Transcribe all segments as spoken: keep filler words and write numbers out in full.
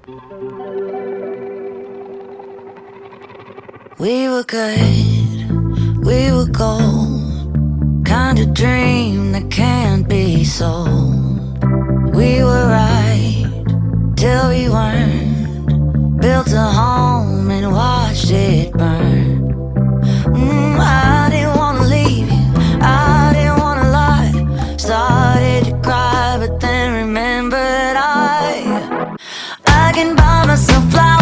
We were good, we were gold, kind of dream that can't be sold. We were right till we weren't, built a home and watched it burn. mm, I didn't wanna leave you, I didn't wanna lie. Started to cry but then remembered I I can buy myself flowers,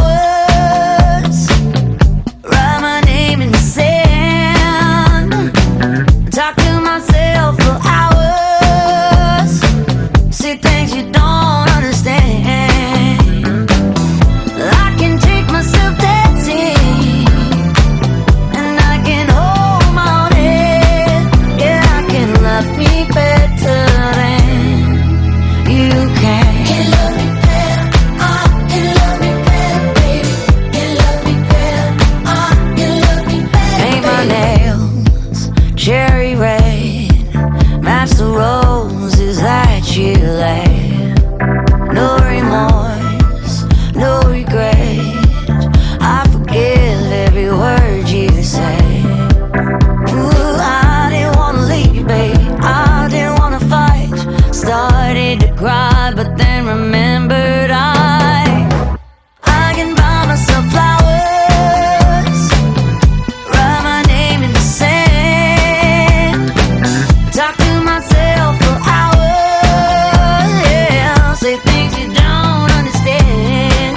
write my name in the sand, talk to myself for hours, say things you don't understand. I can take myself dancing, and I can hold my own head. Yeah, I can love me better than you can. Can love me better, I can love me better, baby. Can love me better, I can love me better. Paint my nails cherry red, match the roses that you laid. No remorse, no regret, I forgive every word you say. Ooh, I didn't wanna leave, babe, I didn't wanna fight. Started to cry but then remembered I I can buy myself flowers, write my name in the sand, talk to myself for hours, yeah, say things you don't understand.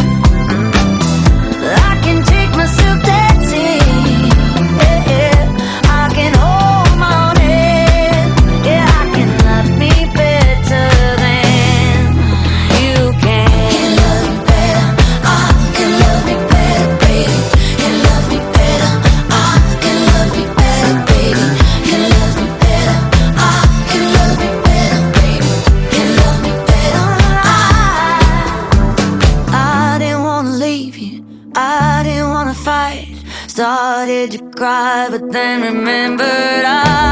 I can take myself dancing, yeah, yeah. I can hold my own head, yeah, I can love me better than you can. Can love me better, I can love me better, baby. Can love me better, I can love me better, baby. Can love me better, I can love me better, baby. Can love me better, I I didn't wanna leave you, I didn't wanna fight. Started to cry but then remembered I